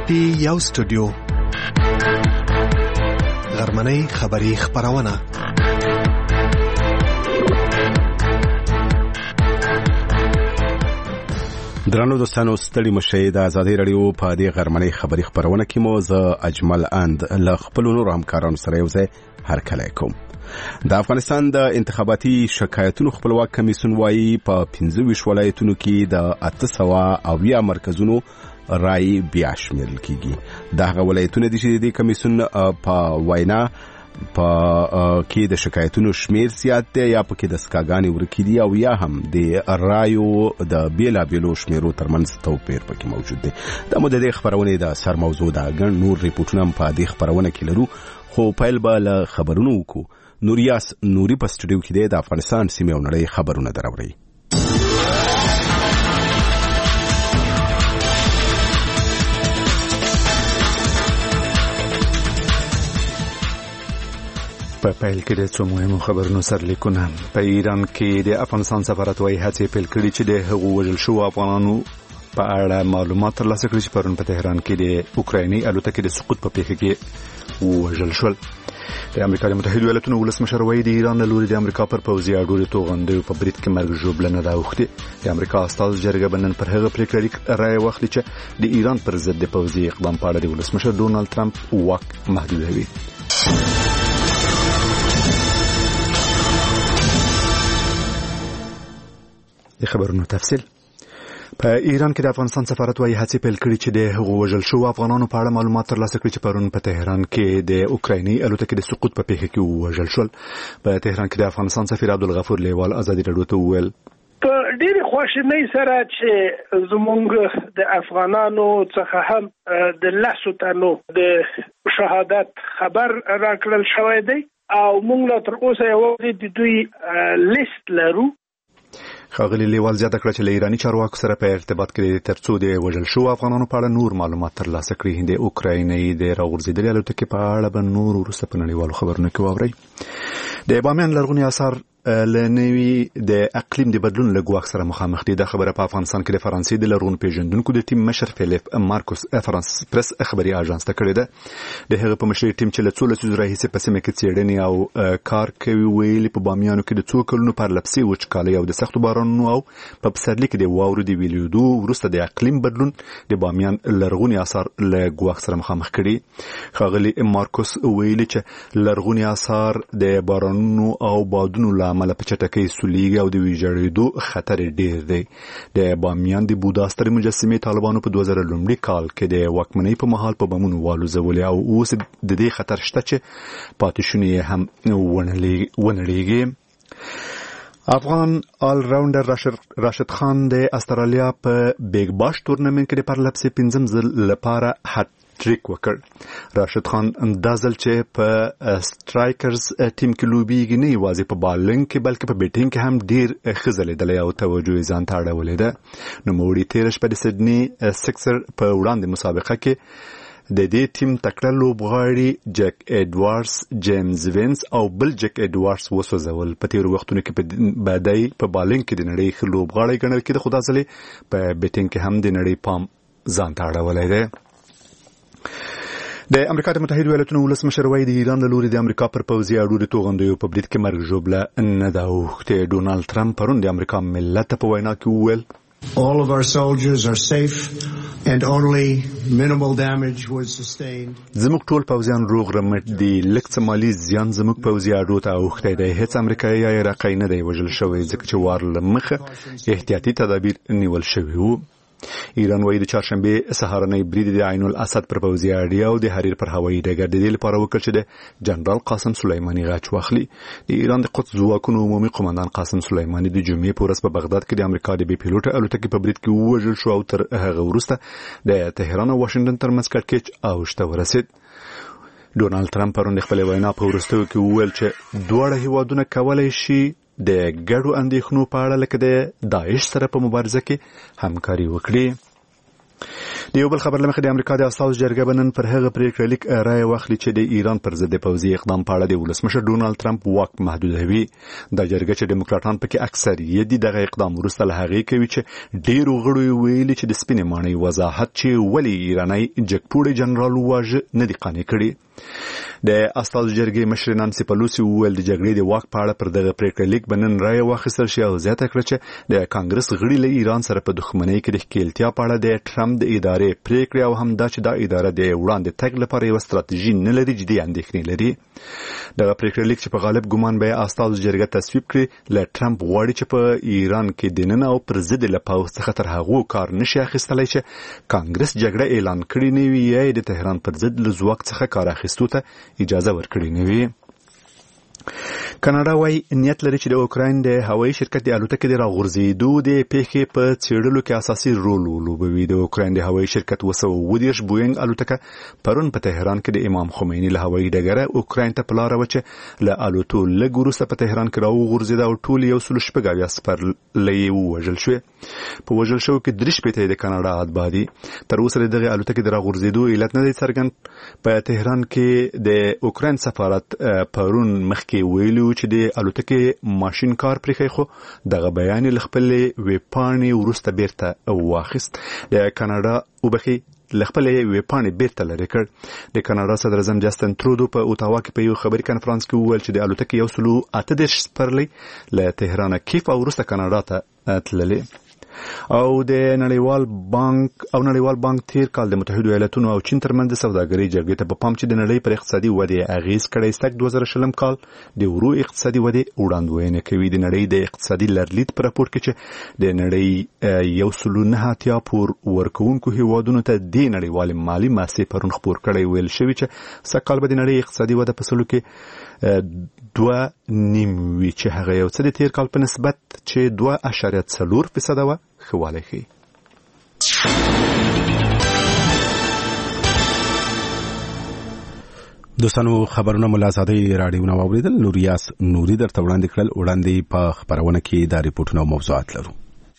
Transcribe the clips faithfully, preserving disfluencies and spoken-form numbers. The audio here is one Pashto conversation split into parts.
پټي یو سټوډیو غرمنۍ خبری خبرونه درنو دوستانو ستړي مشه د ازادي رادیو په دې غرمنۍ خبری خبرونه کې مو زه اجمل اند له خپل نور همکارانو سره یو ځای هرکلی کوم. د افغانستان د انتخاباتي شکایتونو خپلواک کمیسیون وایي په پنځه ویشت ولایتونو کې د اته سوه اویا مرکزونو رای بیا شمیرل کیږي. د هغه ولایتونو د دې کمیسیون په وینا په کې د شکایتونو شمیر زیات دی یا په کې د سکاګانې ورکې دي او یا هم د رایو د بیلابیلو شمیرو ترمنځ توپیر پکې موجود دی. دا مو د دې خبرونې د سر موضوع ده. ګڼ نور ریپورټونه هم په دې خبرونه کې لرو، خو پیل به له خبرونو وکړو. نوریاس نوري په سټوډیو کې دی د افغانستان سیمې او نړۍ خبرونه دراوړي. په پیل کې د څو مهمو خبرونو سرلیکونه. په ایران کې د افغانستان سفارت وايي هڅې پیل کړي چې د هغو وژل شوو افغانانو په اړه معلومات ترلاسه کړي چې پرون په تهران کې د اوکرایني الوتکې د سقوط په پیښه کې وژل شول. د امریکا د متحده ایالاتونو ولسمشر وايي د ایران له لوري د امریکا پر پوځي اډو توغندیو په برید کې مرګ ژوبلنه راوښتې. د امریکا استازو جرګه بنن پر هغه پریکړه رائے واخلي چې د ایران پر ضد د پوځي اقدام په اړه د ولسمشر ډونالد ټرمپ واک محدودوي. د خبرونو تفصیل. په ایران کې د افغانستان سفارت وايي هڅې پیل کړي چې د هغو وژل شوو افغانانو په اړه معلومات ترلاسه کړي چې پرون په تهران کې د اوکرایني الوتکې د سقوط په پیښه کې وژل شول. په تهران کې د افغانستان سفیر عبدالغفور لیوال ازادي رادیو ته وویل په ډېر خواشینۍ سره چې زموږ د افغانانو څخه هم د لسو تنو د شهادت خبر راکړل شوی دی او موږ لا تر اوسه یوازې د دوی لیست لرو. ښاغلي لیوال زیاته کړه چې له ایراني چارواکو سره په ارتباط کې ترڅو د وژل شوو افغانانو په اړه نور معلومات ترلاسه کړي. د اوکرایني د راغورځېدلې الوتکې په اړه به نور وروسته په نړیوالو خبرونو کې واورئ. د بامیان لرغوني آثار له نوي د اقلیم د بدلون له ګواښ سره مخامخ دي. دا خبره په افغانستان کې د فرانسې د لرغون پیژندونکو د ټیم مشر فیلیپ مارکوس فرانس پریس خبري اژانس ته کړې ده. د هغه په مشرۍ ټیم چې له څو لسیزو راهیسې په سیمه کې څېړنې او کار کوي ویلي په بامیانو کې د څو کلونو پرلپسې وچکالۍ او د سختو بارانونو او په پسرلي کې د واورو د ویلیدو وروسته د اقلیم بدلون د بامیان لرغوني آثار له ګواښ سره مخامخ کړي. ښاغلي مارکوس ویلي چې لرغوني آثار د بارانونو او بادونو له امله په چټکۍ سولېږي او د ویجاړېدو خطر ډېر دی. د بامیان د بودا سترې مجسمې طالبانو په دوه زره لومړي کال کې د واکمنۍ په مهال په بمونو والوځولې او اوس د دې خطر شته چې پاتې شونې یې هم ونړېږي. افغان آل راونډر راشد راشد خان د استرالیا په بیگ باش تورنمنت کې د پرلپسې پنځم ځل لپاره هټ ټریک وکړ. راشد خان دا ځل چې په سټرایکرز ټیم کې لوبیږي نه یوازې په بالنګ کې بلکې په بیټینګ کې هم ډیر ښه ځلېدلی او توجه یې ځان ته اړولې ده. نوموړي تېره شپه د سډني سکسر په وړاندې مسابقه کې د دې ټیم تکړه لوبغاړي جک ایډوارډز، جیمز وینس او بل جک ایډوارډز وسوځول. په تېرو وختونو کې به دی په بالنګ کې د نړۍ ښه لوبغاړی ګڼل کېده، خو دا ځلې په بیټینګ کې هم د نړۍ پام ځان ته اړولی دی. د امریکا د متحده ایالاتونو ولسمشر وايي د ایران له لوري د امریکا پر پوځي اډو د توغندیو په برید کې مرګ ژوبله نه ده اوښتې. ډونالد ټرمپ پرون د امریکا ملت ته په وینا کې وویل All of our soldiers are safe and only minimal damage was sustained. زموږ ټول پوځیان روغ رمټ دي. لږ څه مالي زیان زموږ پوځي اډو ته اوښتی دی. هیڅ امریکایي یا عراقی نه دی وژل شوی ځکه چې وار له مخه احتیاطي تدابیر نیول شوي وو. ایران وايي د چهارشنبه سهارنۍ برید د عین الاسد پر پوځي اډې او د حریر پر هوایي ډګر د دې لپاره وکړ چې د جنرال قاسم سلیماني غچ واخلي. د ایران د قدس ځواکونو عمومي قومندان قاسم سلیماني د جمعې په ورځ په بغداد کې د امریکا د بي پیلوټ الوتکې په برید کې ووژل شو او تر هغه وروسته د تهران او واشنگټن ترمنځ کړکېچ اوج ته ورسید. ډونالد ټرمپ پرون د خپلې وینا په وروستیو کې وویل چې دواړه هیوادونه کولی شي د ګډو اندېښنو په اړه لکه د داعش سره په مبارزه کې همکاري وکړي. د یو بل خبر لمخې د امریکا د اساسي جرګې بنن پر هغه پریکړه لیک رائے واخلي چې د ایران پر ضد پوځي اقدام په اړه د ولسمشر ډونالد ټرمپ واک محدودوي. د جرګې چې ډیموکراټان پکې اکثریت دي دغه اقدام وروسته له هغې کوي چې ډیرو غړو ویلي چې د سپینې ماڼۍ وضاحت چې ولی ایرانی جګپوړی جنرال واژه نه دی قانع کړی. د اساسي جرګې مشر نانسي پلوسی وویل د جګړې د واک په اړه پر دغه پریکړه لیک بنن رائے واخیستل شي او زیاته کړه چې د کانګرس غړي له ایران سره په دښمنۍ کې د ښکیلتیا په اړه د ټرمپ د ادارې پریکړه او هم دا چې د ادارې د وړاندې تګ لپاره یو ستراتیژي نه لري جدي اندېښنې لري. دغه پریکړه لیک چې په غالب ګمان به اساسي جرګه تصویب کړي له ټرمپ غواړي چې په ایران کې د نن او پر ضد له پوځ څخه تر هغو کار نشي اخیستلای چې کانګرس جګړه اعلان کړي نه وي یا د تهران پر ضد له ځواک څخه کار اخیستو ته اجازه ورکړي نه وي. کاناډا وايي نیت لري چې د اوکراین د هوایي شرکت د الوتکې د راغورځېدو د پیښې په څېړلو کې اساسي رول ولوبوي. د اوکراین د هوایي شرکت دوه سوه اووه دېرش بوینګ الوتکه پرون په تهران کې د امام خمیني له هوایي ډګره اوکراین ته په لاره وه چې له الوتو لږ وروسته په تهران کې راوغورځېده او ټول یو سل شپږ اویا سپرلۍ یې ووژل شوې. په وژل شوو کې درې شپېته یې د کاناډا اتباع دي. تر اوسه د دغې الوتکې د راغورځېدو علت نه دی څرګند. په تهران کې د اوکراین سفارت پرون مخکې ویلي چې د الوتکې ماشین کار پرېښی خو دغه بیان له خپلې ویبپاڼې وروسته بیرته واخیست. د کاناډا وبخي له خپلې ویبپاڼې بیرته لرې کړ. د کاناډا صدر اعظم جاستن ترودو په اوتاوا کې په یو خبري کنفرانس کې وویل چې د الوتکې یو سلو اته دېرش سپرلۍ له تهران کیف او وروسته کاناډا ته تللې. او د نړیوال بانک او نړیوال بانک تیر کال د متحده ایالاتونو او چین ترمنځ د سوداګرۍ جګړې ته په پام چې د نړۍ پر اقتصادي ودې اغیز کړی ستګ دوه زره شلم کال د ورو اقتصادي ودې وړاندوینه کوي. د نړۍ د اقتصادي لرلید پر راپور کې چې د نړۍ یو سلو نه اتیا پور ورکوونکو هیوادونو ته د نړیوال مالی ماسې پرون خبر کړی ویل شوی چې سږ کال به د نړۍ اقتصادي وده په سلو کې دوه نیم وي چې هغه یو څه د تیر کال په نسبت چې دوه اعشاریه څلور فیصده وه خواله ښیي. دوستانو خبرونه ملا زادی راډیو نو اوریدل. نوریاس نوري درته وړاندې کړل. وړاندې په خبرونه کې دا ریپورتونه او موضوعات لرو.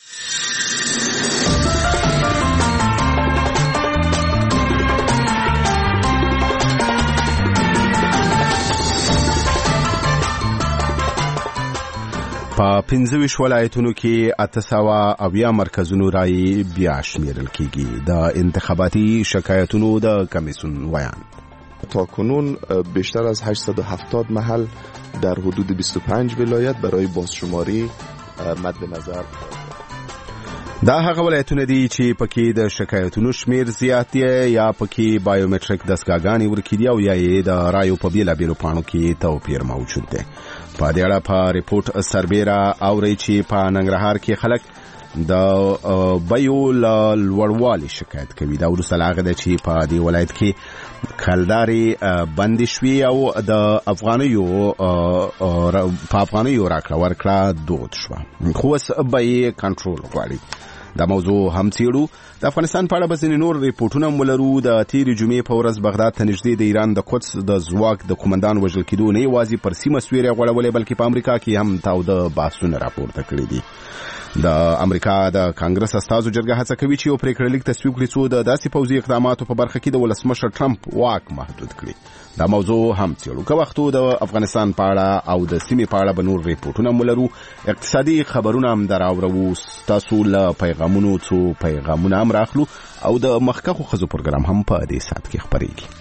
په پنځه ویشت ولایتونو کې اته سوه اویا مرکزونو رایې بیا شمیرل کیږي. د انتخاباتي شکایتونو د کمیسیون بیان تاکنون بیشتر از هشتصد و هفتاد محل در حدود بیست و پنج ولایت برای بازشماری مد نظر. دا هغه ولایتونه دي چې پکې د شکایتونو شمیر زیات دی یا پکې بایومټریک دستګاګانې ورکې دي او یا یې د رایو په بیلابیلو پاڼو کې توپیر موجود دی. په دې اړه په ریپورت سربیره اوري چې په ننګرهار کې خلک د بیو لوړوالي شکایت کوي. دا وروسته له هغه ده چې په دې ولایت کې کلدارې بندې شوې او د افغانیو په افغانیو راکړه ورکړه دود شوه. خو اوس بیې کنټرول غواړي. دا موضوع هم څېړو. د افغانستان په اړه به ځینې نور ریپورټونه هم ولرو. د تېرې جمعې په ورځ بغداد ته نږدې د ایران د قدس د ځواک د قومندان وژل کېدو نه یوازې پر سیمه سویری غوړولې بلکې په امریکا کې هم تاوده بحثونه راپورته کړي دي. د امریکا د کانګرس استازو جرګه هڅه کوي چې یو پریکړه لیک تصویب کړي څو د داسې پوځي اقداماتو په برخه کې د ولسمشر ټرمپ واک محدود کړي. دا موضوع هم څېړو. که وختو د افغانستان په اړه او د سیمې په اړه به نور ریپورټونه هم ولرو. اقتصادي خبرونه هم دراوړو. ستاسو له پیغامونو څو پیغامونه هم راخلو او د مخکښو ښځو پروګرام هم په دې ساعت کې خپرېږي.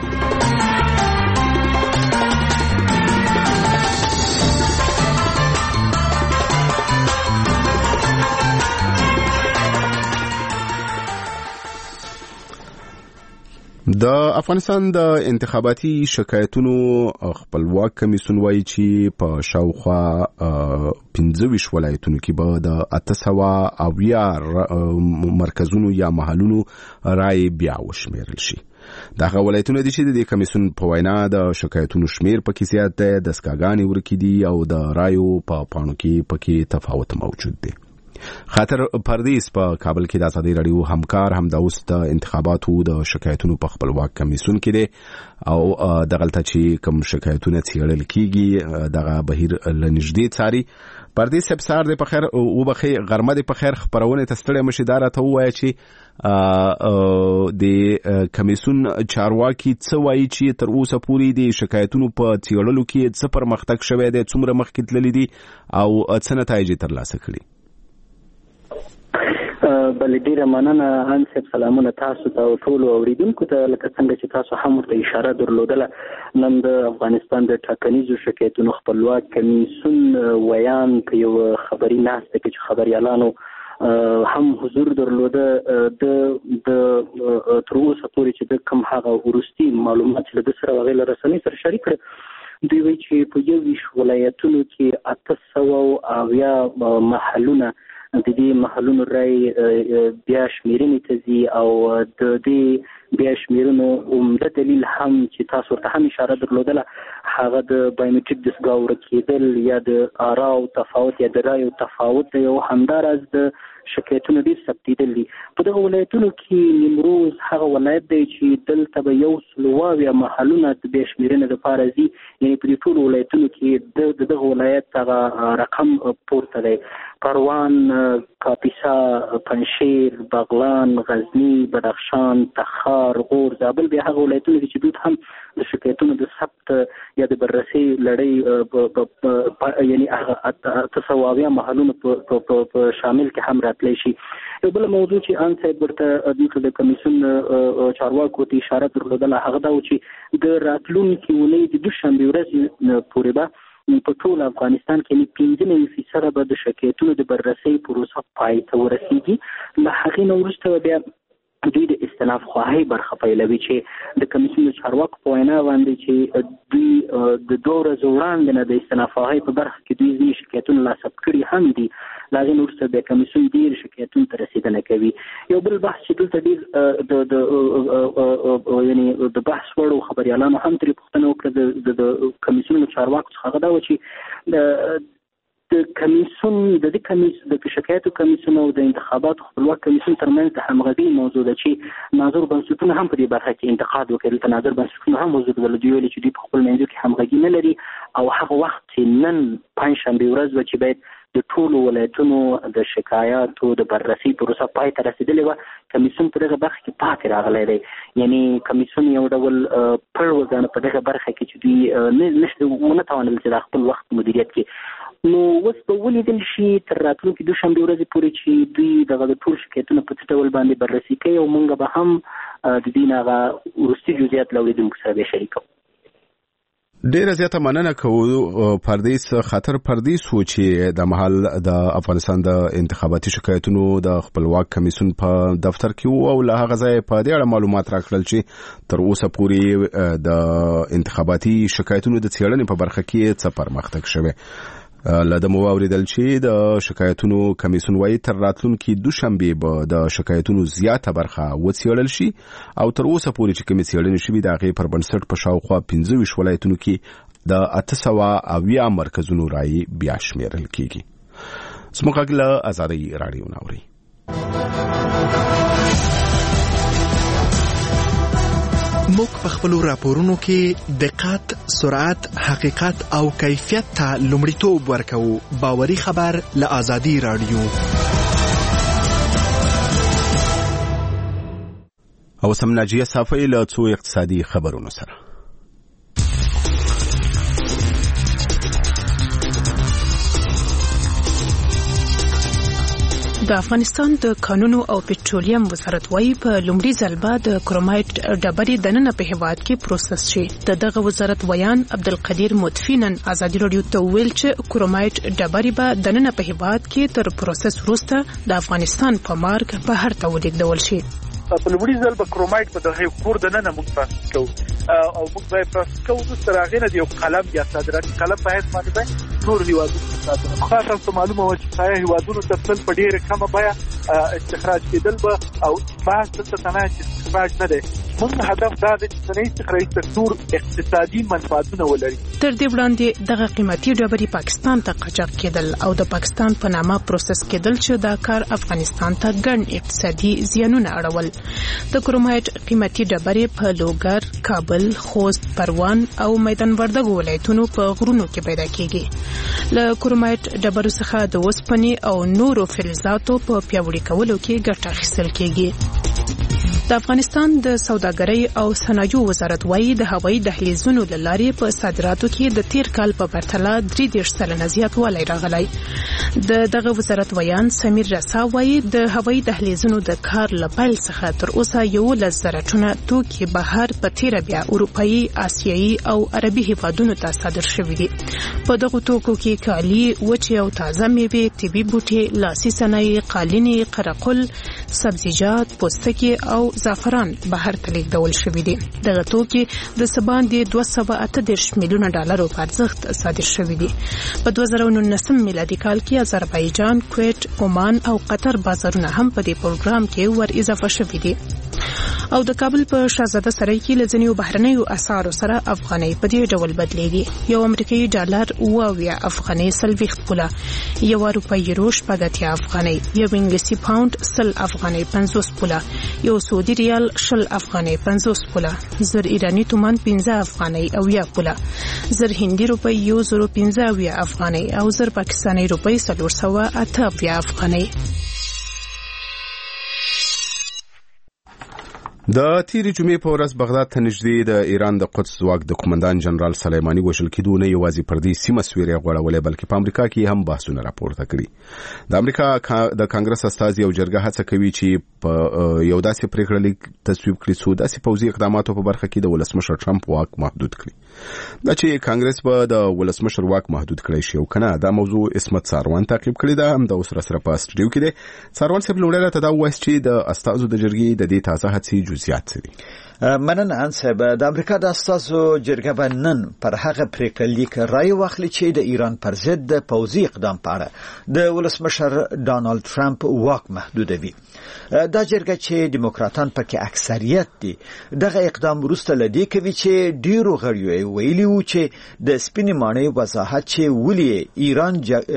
د افغانستان د انتخاباتي شکایتونو خپلواک کمیسیون وایي چې په شاوخوا پنځه ویشت ولایتونو کې به د اته سوه اویا مرکزونو یا محلونو رایې بیا وشمیرل شي. دغه ولایتونه دي چې د دې کمیسیون په وینا د شکایتونو شمیر پکې زیات دی، دستګاګانې ورکې دي او د رایو په پاڼو کې پکې تفاوت موجود دی. خاطر پردیس په کابل کې د ازادي راډیو همکار هم د اوس د انتخاباتو د شکایتونو په خپلواک کمیسیون کې دی او دغلته چې کوم شکایتونه څېړل کیږي دغه بهیر له نږدې څاري. پردیس صاحب سار دې په خیر او بخي غرمه دې په خیر خبرونه تستړی مشیدار ته وایي چې د کمیسون چارواکي څه وایي چې تر اوسه پورې د شکایتونو په څیړلو کې څه پرمختګ شوی دی څومره مخکې تللی دي او څه نتایج ترلاسه کړي. بل ډیره مننه انصب سلامونه تاسو ته او ټول اوریدونکو ته لکه څنګه چې تاسو هم ورته اشاره درلودله نن د افغانستان د ټاکنیزو شکایتونو خپلواک کمیسون ویان په یو خبري ناسته کې چې خبريالانو هم حضور درلوده د د تر اوسه پورې چې د کوم هغه ورستي معلومات چې د سره غیر رسمي سره شریک کړ دوی وایي چې په یو ویش ولایتونو کې اته سوه اویا محلونه د دې محلونو رای بیا شمیرنې ته ځي او د دې بیا شمیرنو عمده دلیل هم چې تاسو ورته هم اشاره درلودله هغه د بایومټریک دستګاه ورکېدل یا د آراو تفاوت یا د رایو تفاوت دی او همداراز د شکایتونو ډېر ثبتېدل دي. په دغه ولایتونو کې نیمروز هغه ولایت دی چې دلته به یو سل اویا محلونه د بیا شمیرنې دپاره ځي یعنې په دې ټولو ولایتونو کې د دغه ولایت هغه رقم پورته دی. پروان، کاپیسا، پنشیر، بغلان، غزنی، بدخشان، تخار، غور، زابل بیا هغه ولایتونه دي چې دوی هم د شکایتونو د ثبت یا د بررسۍ لړۍ یعنې هغه اته سوه اویا محلونه په شامل کې هم راتلی شي. یو بله موضوع چې ان صاحب ورته دلته د کمیسون چارواکو ته اشاره درلودله هغه دا و چې د راتلونکي اونۍ د دوشنبې ورځې پورې به په ټول افغانستان کې پنځه نوي فیصده به د شکایتونو د بررسۍ پروسه پای ته ورسیږي. له هغې نه وروسته بیا دوی د استناف خواهی برخه پیلوي چې د کمیسیون د چارواکو په وینا باندې چې دوی د دوه ورځو وړاندې نه د استناف خواهی په برخه کې دوی ځینې شکایتونه لاسلیک کړي هم دي. له هغې نه وروسته بیا کمیسیون ډېر شکایتونو ته رسېدنه کوي. یو بل بحث چې دلته ډېر د یعنې د بحث وړ خبریالانو هم ترې پوښتنه وکړه د کمیسیون د چارواکو څخه هغه دا و چې د کمیسون د دې کمیسون د شکایتو کمیسون او د انتخاباتو خپلواک کمیسون ترمنځ د همغږۍ موضوع ده چې ناظر بنسټونه هم په دې برخه کې انتقاد وکړي. ته ناظر بنسټونه هم حضور درلود دوی ویلي چې دوی په خپل منځو کې همغږي نه لري او هغه وخت چې نن پنجشنبې ورځ وه چې باید د ټولو ولایتونو د شکایاتو د بررسۍ پروسه پای ته رسېدلې وه کمیسون په دغه برخه کې پاتې راغلی دی. یعنې کمیسون یو ډول پړ وګڼه په دغه برخه کې چې دوی ونه توانل چې د خپل وخت مدیریت کې. نو اوس به ولیدل شي تر راتلونکي دوشنبې ورځې پورې چې دوی دغه د ټول شکایتونه په څه ډول باندې بررسي کوي او موږ به هم د دې نه هغه وروستي جزئیات له اورېدونکو سره بیا شریکوو. ډیره زیاته مننه کوو پردیس خاطر پردیس و چې د محل د افغانستان د انتخاباتي شکایتونو د خپلواک کمیسون په دفتر کې وو او له هغه ځای په دې اړه معلومات راکړل چې تر اوسه پورې د انتخاباتي شکایتونو د څېړنې په برخه کې څه پرمختګ شوی. لده مو اوریدل چې د شکایتونو کمیسون وايي تر راتلونکي دوشنبې به د شکایتونو زیاته برخه وڅېړل شي او تر اوسه پورې چې کومې څېړنې شوي د هغې پر بنسټ په شاوخوا پنځه ویشت ولایتونو کې د اته سوه اویا مرکزونو رایې بیا شمیرل کیږي. زموږ غږ له ازادۍ راډیو نه اورئ. موږ په خپلو راپورونو کې دقت، سرعت، حقیقت او کیفیت ته لومړیتوب ورکوو. باوري خبر له ازادي راډیو. او سم ناجیه صافی له څو اقتصادي خبرونو سره. د افغانستان د کانونو او پټرولیم وزارت وايي په لومړي ځل به د کرومایټ ډبرې دننه په هیواد کې پروسس شي. د دغه وزارت ویان عبدالقدیر مطفی نن ازادي راډیو ته ویل چې کرومایټ ډبرې به دننه په هیواد کې تر پروسس وروسته د افغانستان په مارګ بهر ته ولیږدول شي. په لومړي ځل به کرومایټ په دغه کور دننه موږ پروسس کوو او موږ به پروسس کوو وروسته هغې نه د یو قلم یا صادراتي قلم په حیث باندې به نور هېوادونو ته صادره. پخوا تاسو معلومه وه چې سایه هېوادونو ته تلل په ډېره کمه بیه استخراج کېدل به او بحث دلته صنایع استخراج نه دی. موږ هدف دا دی چې صنایع استخراجي سکتور اقتصادي منفعتونه ولري. تر دې وړاندې دغه قیمتي ډبرې پاکستان ته قاچاق کېدل او د پاکستان په نامه پروسس کېدل چې دا کار افغانستان ته ګڼ اقتصادي زیانونه اړول. د کرومایټ قیمتي ډبرې په لوګر، کابل، خوست، پروان او میدان وردګو ولایتونو په غرونو کې پیدا کېږي. له کرومایټ ډبرو څخه د وسپنې او نورو فلزاتو په پیاوړي کولو کې ګټه اخیستل کیږي. د افغانستان د سوداګرۍ او صنایعو وزارت وايي د هوایي دهلیزونو له لارې په صادراتو کې د تیر کال په پرتله درې دېرش سلنه زیاتوالی راغلی. د دغه وزارت ویان سمیر رسا وايي د هوایي دهلیزونو د کار له پیل څخه تر اوسه یولس زره ټنه توکي بهر په تیره بیا اروپایي، آسیایي او عربي هیوادونو ته صادر شوي دي. په دغو توکو کې کالي، وچې او تازه میوې، طبي بوټي، لاسي صنایع، قالینې، قرقل، سبزیجات، پوستکي او زعفران بهر ته لیږدول شوي دي. دغه توکي د څه باندې دوه سوه اته دېرش میلیونه ډالرو په ارزښت صادر شوي دي. په دوه زره نولسم میلادي کال کې آذربایجان، کویت، عمان او قطر بازارونه هم په دې پروګرام کې ور اضافه شوي دي. او د کابل په شاهزاده سرای کې له ځینو بهرنیو اسعارو سره افغانۍ په دې ډول بدلیږي. یو امریکایي ډالر اوه اویا افغانۍ څلوېښت پوله، یو اروپایي یورو شپږ اتیا افغانۍ، یو انګلیسي پاونډ سل افغانۍ پنځوس پوله، یو سعودي ریال شل افغانۍ پنځوس پوله، زر ایرانی تومان پنځه افغانۍ اویا پوله، زر هندي روپۍ یو زر پنځه اویا افغانۍ او زر پاکستاني روپۍ څلور سوه اته اویا افغانۍ. د تیرې جمعې په ورځ بغداد ته نږدې د ایران د قدس ځواک د قومندان جنرال سلیماني وژل کېدو نه یوازې پر دې سیمه سویری غوړولې بلکې په امریکا کې هم بحثونه راپورته کړي. د امریکا د کانګرس استازي او جرګه هڅه کوي چې په یو داسې پریکړه لیک تصویب کړي چې داسې پوځي اقداماتو په برخه کې د ولسمشر ټرمپ واک محدود کړي. دا چې کانګرس به د ولسمشر واک محدود کړي شي او کنه دا موضوع اسمت ساروان تعقیب کړي. دا هم د اوسره سره په استډیو کې دی. ساروان صاحب لوړه ته دا وایي چې د استازو د جرګې د دې تازه هڅې جزئیات سری. مننه انصب. د امریکا د استازو جرګه به نن پر هغه پریکړه لیک رای واخلي چې د ایران پر ضد د پوځي اقدام په اړه د ولسمشر ډانالد ټرمپ واک محدودوي. دا جرګه چې دیموکراتان پکې اکثریت دي دغه اقدام وروسته لدی کوي چې ډیرو غړیو ویلي وو چې د سپینې ماڼۍ وضاحت چې ولې ایران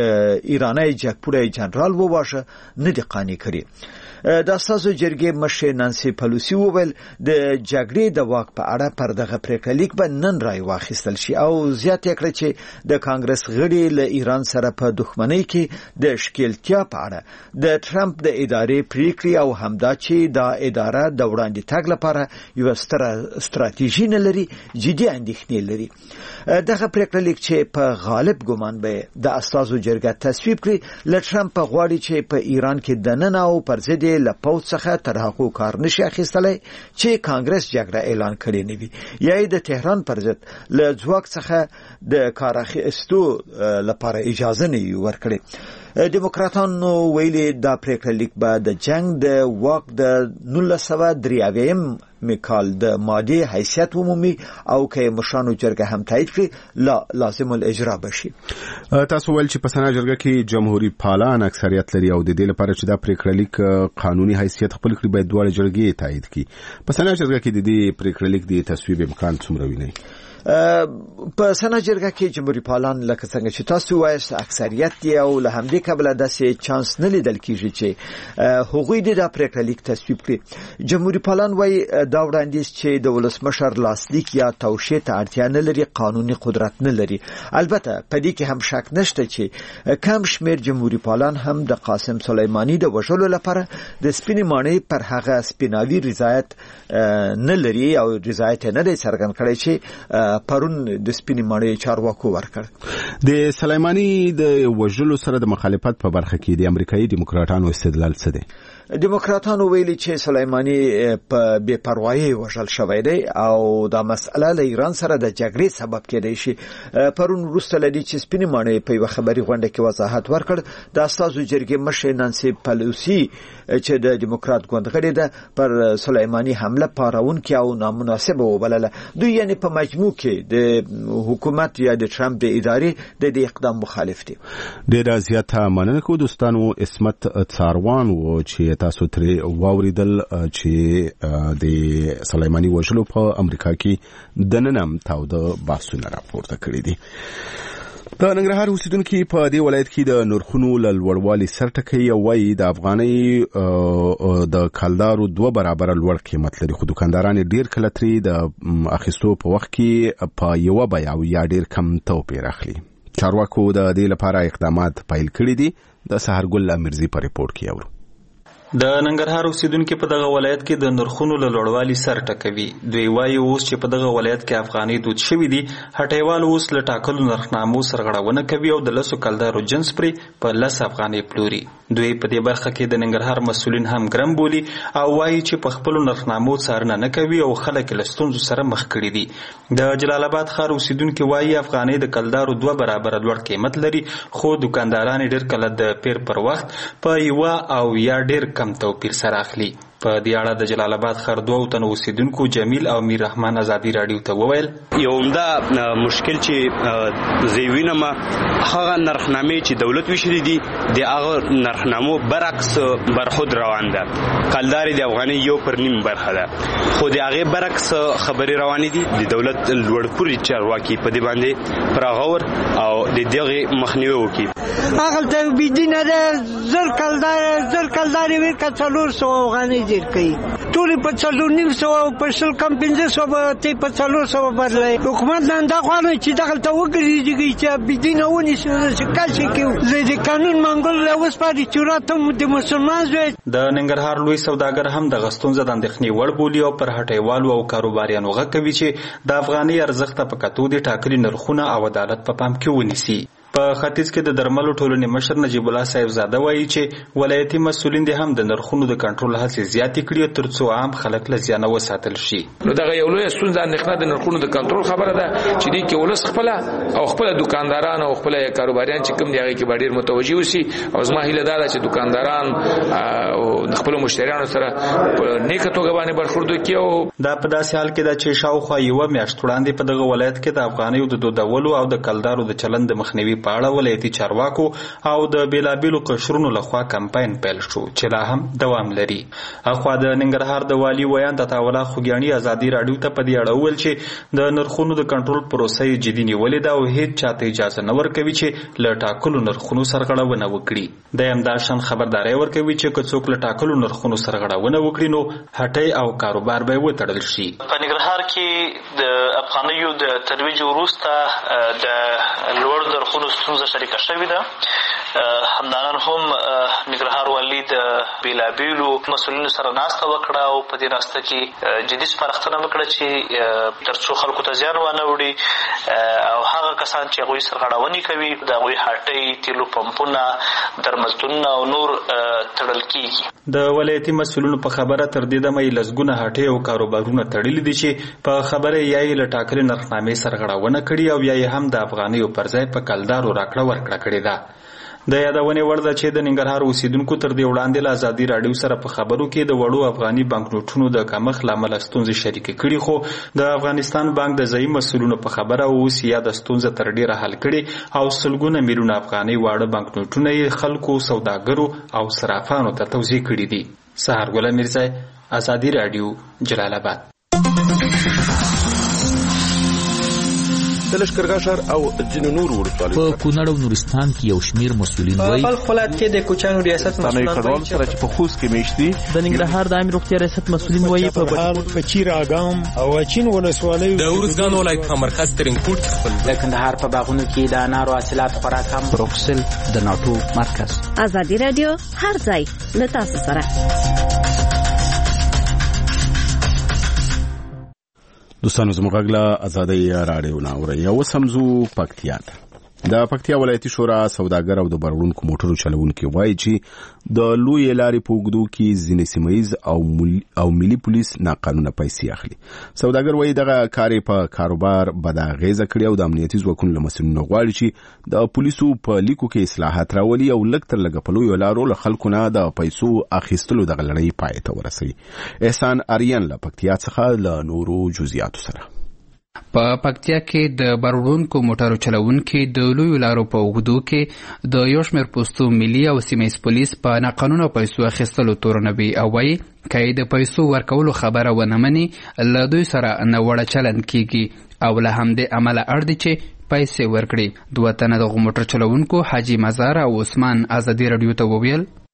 ایرانی جګپوړی جنرال وواژه نه دی قانع کړی. د استازو جرګې مشر نانسي پلوسی وویل د جګړې د واک په اړه پر دغه پریکړه لیک به نن رای واخیستل شي او زیاته کړ چې د کانګرس غړي له ایران سره په دښمنۍ کې د شکلتیا په اړه د ټرمپ د ادارې پریکړې او همدا چې د اداره د وړاندې تګ لپاره یو ستره ستراتیژي نه لري جدي اندېښنې لري. دغه پریکړه لیک چې په غالب ګمان به د استازو جرګه تصویب کړي ل ټرمپ غواړي چې په ایران کې د نن او پر ضد له پوځ څخه تر هغه کار نشي اخیستلای چې کانګرس جګړه اعلان کړي نه وي یا د تهران پر ضد له ځواک څخه د کار اخیستو لپاره اجازه نه ورکړي. دیموکراتانو ویلي دا پریکړه لیک به د جنگ د واک د نولس سوه درې اویا میکال د مادي حیثیت ومومي او که مشرانو جرګه هم تایید کړي لا لازم الاجرا بشي. تاسو ول چې په سنا جرګه کې جمهوریت پالان اکثریت لري او د دې لپاره چې دا پریکړه لیک قانوني حیثیت خپل کړي باید دواړه جرګې تایید کړي. په سنا جرګه کې د دې پریکړه لیک د تصویب امکان څومره ویني؟ په سنا جرګه کې جمهوریت پالان لکه څنګه چې تاسو وایي اکثریت دی او له همدې کبله داسې چانس نه لیدل کیږي چې هغوی د پریکړه لیک تصویب کړي. جمهوریت پالان وایي دا وړاندیز چې د ولسمشر لاسلیک یا توشیح ته اړتیا نه لري قانوني قدرت نه لري. البته په دې کې هم شک نشته چې کم شمیر جمهوریت پالان هم د قاسم سلیمانی د وژلو لپاره د سپینې ماڼۍ پر هغه سپیناوي رضایت نه لري او رضایت نه دی څرګند کړی چې پرون د سپینې ماڼۍ چارواکو ورکړ. د سلیمانی د وژلو سره د مخالفت په برخه کې د امریکایي دیموکراتانو استدلال څه دی؟ دیموکراتانو ویلي چې سلیمانی په بے پروايي وژل شوی دی او دا مسأله له ایران سره د جګړې سبب کېدای شي. پرون وروسته لدی چې سپینې ماڼۍ په یو خبري غونډه کې وضاحت ورکړ د استازو جرګې مشر نانسي پلوسی چې د دیموکرات ګوند غړي ده پر سلیمانی حمله پارونکې او نامناسبه وبلله. دوی یعنی په مجموع کې د حکومت یا د ټرمپ د ادارې د دې اقدام مخالف دي. ډېر زیاته مننه کوم دوستانو. اسمت څاروان و چې تاسو ترې واوریدل چې د سلیمانی وژلو په امریکا کې د ننم تاوده بحثونه راپورته کړي دي. د ننګرهار اوسیدونکو په دې ولایت کې د نرخونو لوړوالي سرټکي وایي د افغاني د کالدارو دوه برابر لوړ قیمت لري خو دکانداران ډیر کله ترې د اخیستو په وخت کې په یو بیا او یا ډیر کم توپیر اخلي. چارواکو د دې لپاره اقدامات پیل کړي دي. د سحرګل امیرزي په ریپورت کې اورو. د ننګرهار اوسیدونکو په دغه ولایت کې د نرخونو له لوړوالي سر ټکوي. دوی وایي اوس چې په دغه ولایت کې افغاني دود شوي دي، هټیوال اوس له ټاکلو نرخنامو سرغړونه کوي او د لسو کلدارو جنس پرې په لس افغاني پلوري. دوی په دې برخه کې د ننګرهار مسؤلین هم ګرم بولي او وایي چې په خپلو نرخنامو څارنه نه کوي او خلک له ستونزو سره مخ کړي دي. د جلال آباد ښار اوسیدونکو وایي افغاني د کلدارو دوه برابره لوړ قیمت لري، خو دکانداران ډېر کله د پیر پر وخت په یوه او یا ډېر کم توپیر سره اخلي. په دې اړه د جلال آباد ښار دوه تنو اوسیدونکو جمیل او میر رحمان ازادي رادیو ته وویل یو عمده مشکل چې زیوینه ما هغه نرخنامې چې دولت وشري دي د هغه نرخنامو برعکس برخود روان ده. کلداري د افغاني یو پر نیم برخه ده، خو د هغه برعکس خبري روانې دي. د دولت لوړپوړي چارواکي په دې باندې پراغور او د دغه مخنیوي وکړي. هغه ته بيدینه ده زر کلدار زر کلداري ورکا څلور سو افغاني زیر کوي، ټول په څلور نیم سو په شل کم پنځه سو ته په څلور سو بدلای. حکومت نن دا غواړي چې دغه ته وګرځي چې بيدینه ونی چې کال کې زه د قانون منګول له اوس پاتې چوراتم د مسلمان زوی. د ننګرهار لوی سوداګر هم د غستون زد اندېښنې وړ بولي او پر هټیوالو او کاروباریانو غږ کوي چې د افغاني ارزښت په کتو دي ټاکلي نرخونه او عدالت په پام کې ونیسي. په ختیځ کې د درملو ټولنې مشر نجیب الله صاحب زاده وایي چې ولایتي مسؤلین دي هم د نرخونو د کنټرول هڅې زیاتې کړي ترڅو عام خلک له زیانه وساتل شي. نو دغه یو لوی ستونزه اندېښنه د نرخونو د کنټرول خبره ده چې دې کې ولس خپل او خپل دکانداران او خپل کاروباریان چې کوم دی هغه کې ډېر متوجي وسی. او زما هیله ده چې دکانداران او خپل مشتریانو سره په نیکه توګه باندې برخورد وکړي. دا په داسې حال کې ده چې شاوخوا یوه میاشت وړاندې په دغه ولایت کې د افغانیو د دودولو او د کلدارو د چلند د مخنیوي په اړه ولایتي چارواکو او د بیلابیلو قشرونو لخوا کمپاین پیل شو چې لا هم دوام لري. اخوا د ننګرهار د والی ویان د تاولا خوګیانی ازادي رادیو ته په دې اړه وویل چې د نرخونو د کنټرول پروسه یې جدي نیولې ده او هیڅ چاته اجازه نه ورکوي چې له ټاکلو نرخونو سرغړونه وکړي. د همداشان خبرداري ورکوي چې که څوک له ټاکلو نرخونو سرغړونه وکړي نو هټۍ او کاروبار به وتړل شي. په ننګرهار کې د افغانیو د ترویج وروسته د لوړ نرخونو ستونزه شریکه شوې ده. همدارن هم ننګرهار والي د بیلابیلو مسؤلینو سره ناسته وکړه او په دې ناسته کې جدي سپارښتنه وکړه چې ترڅو خلکو ته زیان ونه وړي او هغه کسان چې هغوی سرغړونې کوي د هغوی هټۍ، تیلو پمپونه، درملتونونه او نور تړل کېږي. د ولایتي مسؤلینو په خبره تر دې دمه یې لسګونه هټۍ او کاروبارونه تړلي دي چې په خبره یا یې له ټاکلې نرخنامې سرغړونه کړې او یا یې هم د افغانیو پر ځای په کلدارو راکړه ورکړه کړې ده. د یادونې وړ ده چې د ننګرهار اوسیدونکو تر دې وړاندې له ازادي رادیو سره په خبرو کې د وړو افغاني بانکنوټونو د کمښت له امله ستونزې شریکې کړي، خو د افغانستان بانک د ځایي مسؤلینو په خبره اوس یا د ستونزه تر ډیره حل کړي او سلګونه میلیونه افغاني واړه بانکنوټونه یې خلکو، سوداګرو او صرافانو ته توزیع کړي دي. سحرګل میرزا، ازادي رادیو، جلال آباد. د لښکرګاه ښار او ځینو نورو ولسوالیو په کونړ او نورستان کې یو شمیر مسؤلین وایي په خپل ولایت کې د کوچانو ریاست مسؤلین وایي چې په خوست کې میشتي د ننګرهار د عامه روغتیا ریاست مسؤلین وایي په بهار په چیر اګام او چین ولسوالیو د ورزګان ولایت په مرکز ترینکوټ خپل د کندهار په باغونو کې د انارو حاصلات خوراک هم بروکسل د ناتو مرکز. ازادي رادیو هر ځای د تاسو سره. دوستانو زموږ غږ له ازادي رادیو نه اورئ. او سمزو پکتیا ته د پکتیا ولایتي شورا سوداګر او د بروړونکو موټرو چلوونکو وایي چې د لوی لارې په اوږدو کې ځینې سیمایز او او ملي پولیس ناقانونه پیسې اخلي. سوداګر وایي دغه کار په کاروبار بد اغیزه کړی او د امنیتي ځواکونو له مسؤلینو غواړي چې د پولیسو په لیکو کې اصلاحات راولي او لږ تر لږه په لویو لارو له خلکو نه د پیسو اخیستلو دغه لړۍ پای ته ورسوي. احسان آریان له پکتیا څخه له نورو جزئیاتو سره. په پکتیا کې د بروړونکو موټرو چلوونکو د لویو لارو په اوږدو کې د یو شمېر پوستو ملي او سیمهییز پولیس په ناقانونه پیسو اخیستلو تورنوي او وایي که د پیسو ورکولو خبره ونه مني له دوی سره ناوړه چلند کیږي او له همدې امله اړ دي چې پیسې ورکړي. دوه تنه دغه موټر چلوونکو حاجي مزار او عثمان ازادي رادیو ته وویل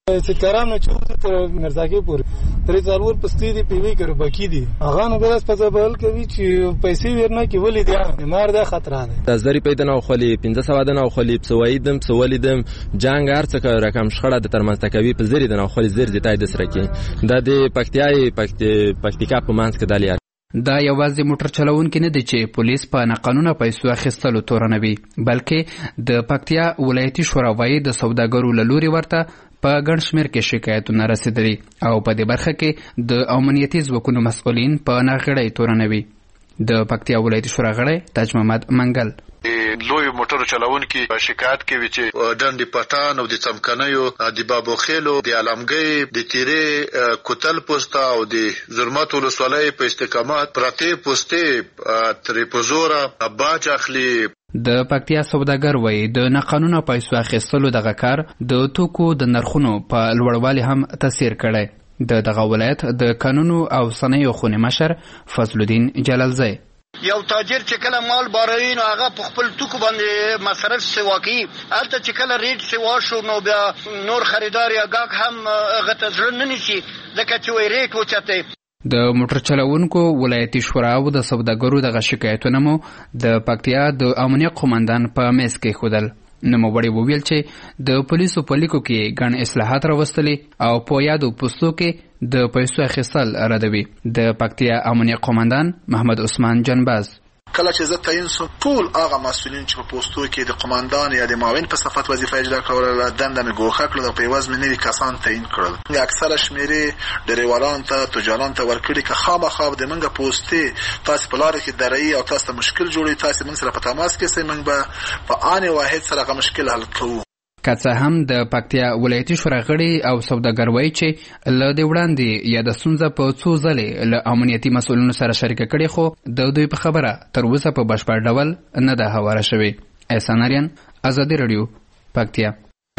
سکرام نه چوت تر مرزاګي پور پرې څلور پستی دی پیوي کړو باقی دي هغه نو بس په ځبل کوي چې پیسې ورنه کې ولې دی مار دا خطر ده زری پیدا نو خلی پنځه سو دنه خلی پسویدم سولیدم جنگ ارڅ رقم شخړه د ترمنځ کوي په زری دنه خلی زر زیاتای د سره کې د دې پکتیاي پکتیکا په مانس کې دالیا دا یوازې موټر چلوونکي نه دي چې پولیس په ناقانونه پیسو اخیستلو تورنوي بلکې د پکتیا ولایتي شورا وایي د سوداګرو له لوري ورته په ګڼ شمېر کې شکایتونه رسېدلي او په دې برخه کې د امنیتي ځواکونو مسؤلین په ناغړۍ تورنوي. د پکتیا ولایتي شورا غړی تاج محمد منګل لوی موټر چلاونکي شکایت کوي چې ډنډ پټان او د څمکنیو د بابو خېلو د علمګي د تیرې کوتل پوسټ او د زرمت ولسوالۍ په استقامت پراته پوسټې ترې پزوره باج اخلي. د پکتیا سوداګر وایي د ناقانونه پیسو اخیستلو دغه کار د توکو د نرخونو په لوړوالي هم تاثیر کړی. د دغه ولایت د قانونو او صنایعو خونې مشر فضل الدین جلالزی یو تاجر چې کله مال باروي نو هغه په خپل توکو باندې مصرف سوا کوي هلته چې کله ریټ سوا شو نو بیا نور خریدار یا ګاګ هم هغه ته زړه نه نیسي ځکه چې وایي ریټ اوچتی. د موټر چلوونکو ولایتي شورا او د سوداګرو دغه شکایتونه مو د پکتیا د امنیت قومندان په میز کې ښودل. نوموړي وویل چې د پولیسو په لیکو کې ګڼ اصلاحات راوستلي او په یادو پوستو کې د پیسو اخیستل ردوي. د پکتیا امنیت قومندان محمد عثمان جنباز کله چې زه تعین سوم ټول هغه مسؤلین چې په پوسټو کې د قومندان یا د معاون په صفت وظیفه اجرا کوله دنده مې ګوښه کړل او په عوض مې نوي کسان تعین کړل. اکثره شمیرې ډریوران ته تجاران ته ورکړي که خامخا د منګه پوسټې تاسو په لار کې درایي او تاسو ته مشکل جوړي تاسو موږ سره په تماس کې سئ موږ به په آن واحد سره هغه مشکل حل کوو. که څه هم د پکتیا ولایتي شورا غړي او سوداګر وایي چې له دې وړاندې یا د ستونزه په څو ځلې له امنیتي مسؤلینو سره شریکه کړې خو د دوی په خبره تر اوسه په بشپړ ډول نه ده هواره شوې. احسان اریان ازادي راډیو پکتیا.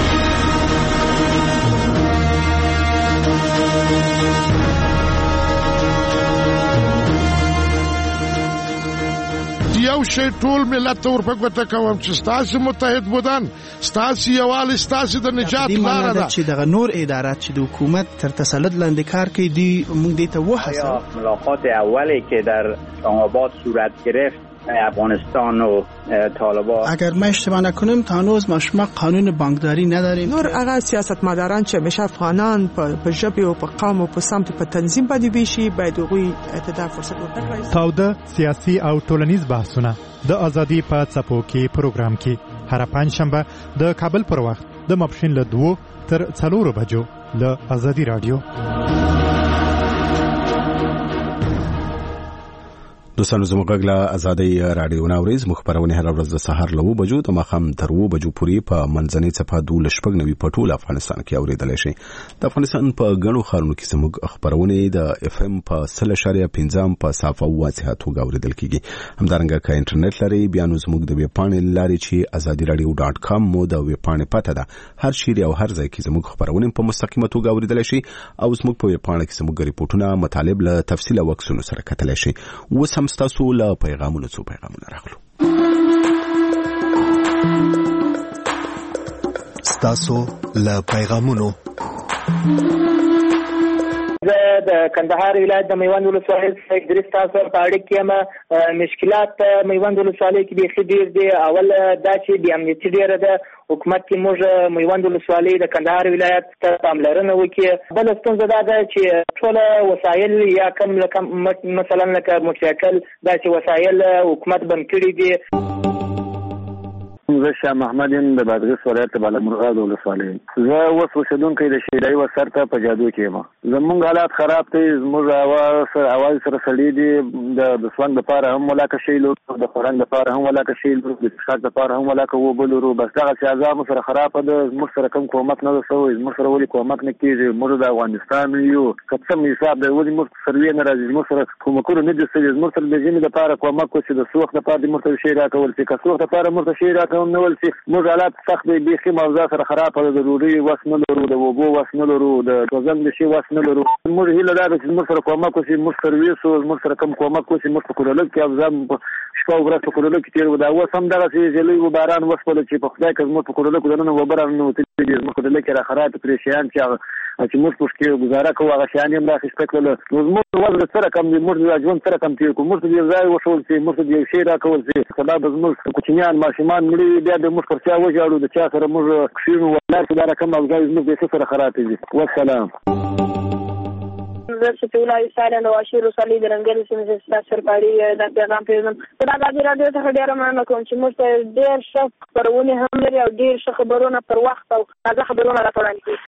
یو شی ټول ملت ته ورپګوته کوم چې ستاسو متحد بودن ستاسو یووالی ستاسو د نجات لاره ده. چې دغه نور ادارات چې د حکومت تر تسلط لاندې کار کوي دی موږ دې ته وحسن ملاقات اولی که در اسلام‌آباد صورت گرفت افغانستان و طالبان اگر ما اشتباه نکنم تا هنوز ما شما قانون بانکداری نداریم. نور هغه سیاستمداران چې همیشه افغانان په ژبه او په قوم او په سمت په تنظیم باندې ویشي باید هغوی ته فرصت ورکړي. تاوده سیاسي او ټولنیز بحثونه د ازادي په څپو کې پروګرام کې هر پنځشنبه د کابل پر وخت د ماپښین له دوه تر څلورو بجو له ازادي رادیو. دوستانو زموږ غږ له ازادي رادیو ناوریز مخبرونه هر ورځ د سهار له بجو د مخام تر و بجو پورې په منځنۍ صفه دوه شپږ نوي په ټول افغانستان کې اوریدل شي. د افغانستان په غنو خارونو کې زموږ خبرونه د اف ام په سل شریعه پنځم په صافه واضحه توګه اوریدل کیږي. همدارنګه که انټرنیټ لري بیا نو زموږ د ویب پاڼې لاري چې ازادي رادیو ډاټ کام مو د ویب پاڼې پته ده. هر شری او هر ځای کې زموږ خبرونه په مستقیمه توګه اوریدل شي او زموږ په ویب پاڼه کې زموږ ریپورتونه مطالب له تفصیل او عکسونو سره کتل شي. وس هم تاسو له پیغامونو څو پیغامونه راغلو. ستاسو له پیغامونو زه د کندهار ولایت د میوند ولسوالۍ څخه درې تاسو په اړه کې مشکلات میوند ولسوالۍ کې بیخي ډیر دي. اول دا چې د امنیتي ډیره ده حکومت کې موږ میوند ولسوالۍ د کندهار ولایت ته پاملرنه وکړي. بل ستونزه دا ده چې ټول وسایل یا کم لکم مثلا لکه موټرسایکل دا چې وسایل حکومت بند کړي دي. زه شاه محمد یم د بادغیس ولایت بالامرغاب ولسوالۍ. زه اوس اوسېدونکی د شیدایي وسر ته په جادو کې یم. زمونږ حالات خراب دی. زموږ اواز سره سړي دي. د سونګ دپاره هم ولاکه شی لرو د خوراک دپاره هم ولاکه شی لرو د څښاک دپاره هم ولاکه اوبه لرو. بس دغسې اعضا مو سره خرابه ده. زموږ سره کوم کومک نه ده شوی. زموږ سره ولې کومک نه کېږي؟ موږ د افغانستان یو که څه هم حساب دی ولې موږ سروې نه راځي؟ زموږ سره کومکونه نه دي شوي. زموږ سره د ژمي دپاره کومک وشي د سوخت دپاره دې موږ ته شی راکول شي. که سوخت دپاره موږ ته شی راکول نیول شي موږ حالات سخت دی بیخي موضوع سره خراب ده د ډوډۍ وس نه لرو د اوبو وس نه لرو د ټوزن د شي وس نه لرو موږ هیله ده چې موږ سره کومک وشي موږ سرویس او موږ سره کوم کومک وشي موږ په کورلک کې افزام شپه او ورځ په کورلک کې تیر دا اوس هم دغه چې لوی باران وسپل چې په خدای کې موږ په کورلک دننه وبران نو ته دې موږ کورلک را خراب پریشان چې چې موږ پښتو گزاره کوو هغه شان هم راخې سپکل نو موږ وزن سره کم دي موږ ژوند سره کم تیر کوو موږ دې ځای وشول چې موږ دې شي را کول چې سبب موږ کوچنیان ماشومان مړي بیا د موږ پرچا وژاړو د چا سره موږ کښینو ولر دا رقم او ځای موږ دې سره خراب دي والسلام زه سپیلا ایساله نو اشیرو صلی درنګل سیمه ستاسو پاړي د پیغام پیغام په دا د رادیو څخه ډیر مننه کوم چې موږ ته ډیر ښه خبرونه هم لري او ډیر ښه خبرونه پر وخت او تازه خبرونه راټولوي